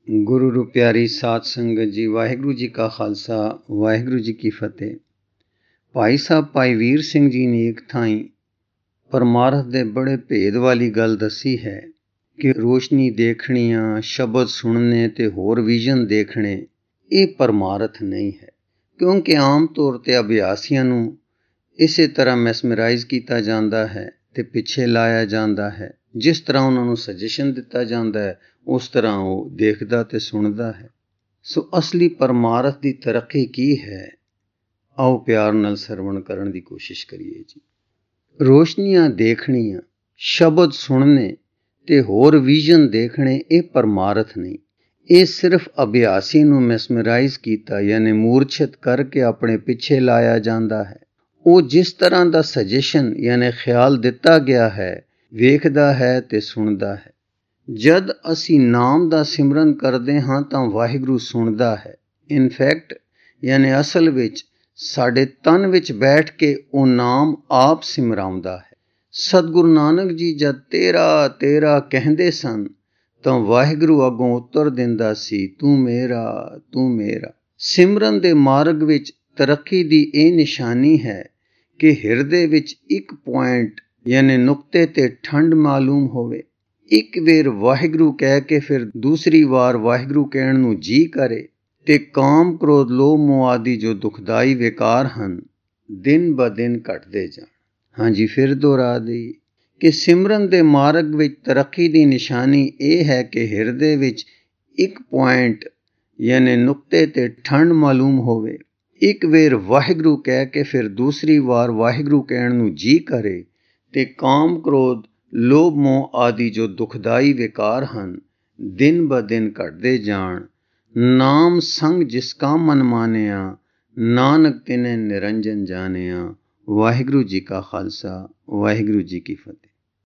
ਗੁਰੂ ਰੂ ਪਿਆਰੀ ਸਾਧ ਸੰਗਤ ਜੀ, ਵਾਹਿਗੁਰੂ ਜੀ ਕਾ ਖਾਲਸਾ ਵਾਹਿਗੁਰੂ ਜੀ ਕੀ ਫਤਿਹ। ਭਾਈ ਸਾਹਿਬ ਭਾਈ ਵੀਰ ਸਿੰਘ ਜੀ ਨੇ ਇੱਕ ਥਾਈਂ ਪਰਮਾਰਥ ਦੇ ਬੜੇ ਭੇਦ ਵਾਲੀ ਗੱਲ ਦੱਸੀ ਹੈ ਕਿ ਰੋਸ਼ਨੀ ਦੇਖਣੀਆਂ, ਸ਼ਬਦ ਸੁਣਨੇ ਤੇ ਹੋਰ ਵਿਜ਼ਨ ਦੇਖਣੇ ਇਹ ਪਰਮਾਰਥ ਨਹੀਂ ਹੈ, ਕਿਉਂਕਿ ਆਮ ਤੌਰ ਤੇ ਅਭਿਆਸੀਆਂ ਨੂੰ ਇਸੇ ਤਰ੍ਹਾਂ ਮੈਸਮਰਾਈਜ਼ ਕੀਤਾ ਜਾਂਦਾ ਹੈ ਤੇ ਪਿੱਛੇ ਲਾਇਆ ਜਾਂਦਾ ਹੈ। ਜਿਸ ਤਰ੍ਹਾਂ ਉਹਨਾਂ ਨੂੰ ਸਜੈਸ਼ਨ ਦਿੱਤਾ ਜਾਂਦਾ ਹੈ ਉਸ ਤਰ੍ਹਾਂ ਉਹ ਦੇਖਦਾ ਤੇ ਸੁਣਦਾ ਹੈ। ਸੋ ਅਸਲੀ ਪਰਮਾਰਥ ਦੀ ਤਰੱਕੀ ਕੀ ਹੈ, ਆਓ ਪਿਆਰ ਨਾਲ ਸਰਵਣ ਕਰਨ ਦੀ ਕੋਸ਼ਿਸ਼ ਕਰੀਏ ਜੀ। ਰੋਸ਼ਨੀਆਂ ਦੇਖਣੀਆਂ, ਸ਼ਬਦ ਸੁਣਨੇ ਤੇ ਹੋਰ ਵਿਜ਼ਨ ਦੇਖਣੇ ਇਹ ਪਰਮਾਰਥ ਨਹੀਂ। ਇਹ ਸਿਰਫ ਅਭਿਆਸੀ ਨੂੰ ਮੈਸਮਰਾਈਜ਼ ਕੀਤਾ ਯਾਨੀ ਮੂਰਛਿਤ ਕਰਕੇ ਆਪਣੇ ਪਿੱਛੇ ਲਾਇਆ ਜਾਂਦਾ ਹੈ। ਉਹ ਜਿਸ ਤਰ੍ਹਾਂ ਦਾ ਸਜੈਸ਼ਨ ਯਾਨੀ ਖਿਆਲ ਦਿੱਤਾ ਗਿਆ ਹੈ ਵੇਖਦਾ ਹੈ ਤੇ ਸੁਣਦਾ ਹੈ। ਜਦ ਅਸੀਂ ਨਾਮ ਦਾ ਸਿਮਰਨ ਕਰਦੇ ਹਾਂ ਤਾਂ ਵਾਹਿਗੁਰੂ ਸੁਣਦਾ ਹੈ। ਇਨਫੈਕਟ ਯਾਨੀ ਅਸਲ ਵਿੱਚ ਸਾਡੇ ਤਨ ਵਿੱਚ ਬੈਠ ਕੇ ਉਹ ਨਾਮ ਆਪ ਸਿਮਰਾਉਂਦਾ ਹੈ। ਸਤਿਗੁਰੂ ਨਾਨਕ ਜੀ ਜਦ ਤੇਰਾ ਤੇਰਾ ਕਹਿੰਦੇ ਸਨ ਤਾਂ ਵਾਹਿਗੁਰੂ ਅੱਗੋਂ ਉੱਤਰ ਦਿੰਦਾ ਸੀ, ਤੂੰ ਮੇਰਾ ਤੂੰ ਮੇਰਾ। ਸਿਮਰਨ ਦੇ ਮਾਰਗ ਵਿੱਚ ਤਰੱਕੀ ਦੀ ਇਹ ਨਿਸ਼ਾਨੀ ਹੈ ਕਿ ਹਿਰਦੇ ਵਿੱਚ ਇੱਕ ਪੁਆਇੰਟ ਯਾਨੀ ਨੁਕਤੇ ਤੇ ਠੰਡ ਮਾਲੂਮ ਹੋਵੇ। ਇੱਕ ਵੇਰ ਵਾਹਿਗੁਰੂ ਕਹਿ ਕੇ ਫਿਰ ਦੂਸਰੀ ਵਾਰ ਵਾਹਿਗੁਰੂ ਕਹਿਣ ਨੂੰ ਜੀ ਕਰੇ ਤੇ ਕਾਮ, ਕ੍ਰੋਧ, ਲੋਭ, ਮੋਹ ਆਦਿ ਜੋ ਦੁਖਦਾਈ ਵਿਕਾਰ ਹਨ ਦਿਨ ਬ ਦਿਨ ਘਟਦੇ ਜਾਣ। ਹਾਂਜੀ, ਫਿਰ ਦੁਹਰਾ ਦੇਈਏ ਕਿ ਸਿਮਰਨ ਦੇ ਮਾਰਗ ਵਿੱਚ ਤਰੱਕੀ ਦੀ ਨਿਸ਼ਾਨੀ ਇਹ ਹੈ ਕਿ ਹਿਰਦੇ ਵਿੱਚ ਇੱਕ ਪੁਆਇੰਟ ਯਾਨੀ ਨੁਕਤੇ ਤੇ ਠੰਡ ਮਾਲੂਮ ਹੋਵੇ। ਇੱਕ ਵੇਰ ਵਾਹਿਗੁਰੂ ਕਹਿ ਕੇ ਫਿਰ ਦੂਸਰੀ ਵਾਰ ਵਾਹਿਗੁਰੂ ਕਹਿਣ ਨੂੰ ਜੀ ਕਰੇ ਤੇ ਕਾਮ, ਕ੍ਰੋਧ, ਲੋਭ, ਮੋਹ ਆਦਿ ਜੋ ਦੁਖਦਾਈ ਵਿਕਾਰ ਹਨ ਦਿਨ ਬ ਦਿਨ ਘਟਦੇ ਜਾਣ। ਨਾਮ ਸੰਗ ਜਿਸ ਕਾ ਮਨ ਮਾਨਿਆ, ਨਾਨਕ ਤਿਨੈ ਨਿਰੰਜਨ ਜਾਣਿਆ। ਵਾਹਿਗੁਰੂ ਜੀ ਕਾ ਖਾਲਸਾ ਵਾਹਿਗੁਰੂ ਜੀ ਕੀ ਫਤਿਹ।